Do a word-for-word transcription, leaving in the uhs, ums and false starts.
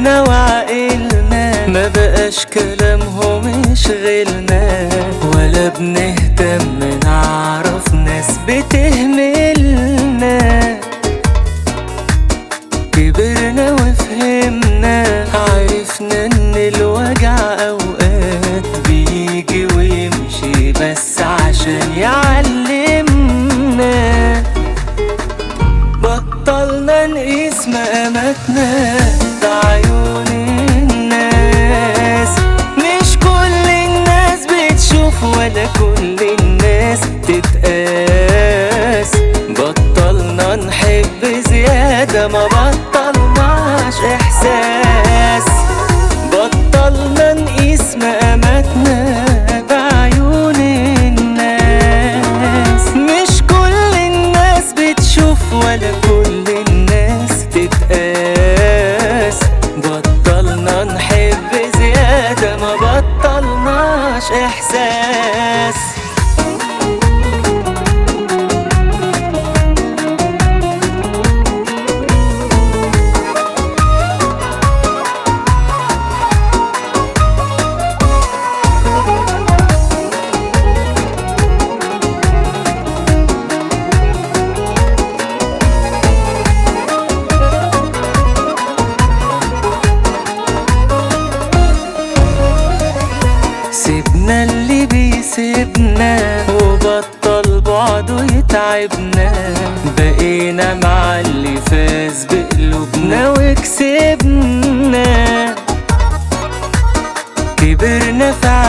كبرنا وعقلنا، ما بقاش كلامهم يشغلنا، ولا بنهتم نعرف ناس بتهملنا. كبرنا وفهمنا، عرفنا ان الوجع اوقات بيجي ويمشي بس عشان يعلمنا. بطلنا نقيس مقاماتنا بعيون الناس، مش كل الناس بتشوف ولا كل الناس تتقاس. بطلنا نحب زيادة، ما بطلناش إحساس. بطلنا نقيس مقاماتنا بعيون الناس، مش كل الناس بتشوف ولا كل الناس تتقاس. بطلنا نحب زيادة، ما بطلناش إحساس. سيبنا اللي بيسيبنا وبطل بعده يتعبنا، بقينا مع اللي فاز بقلوبنا وكسبنا. كبرنا في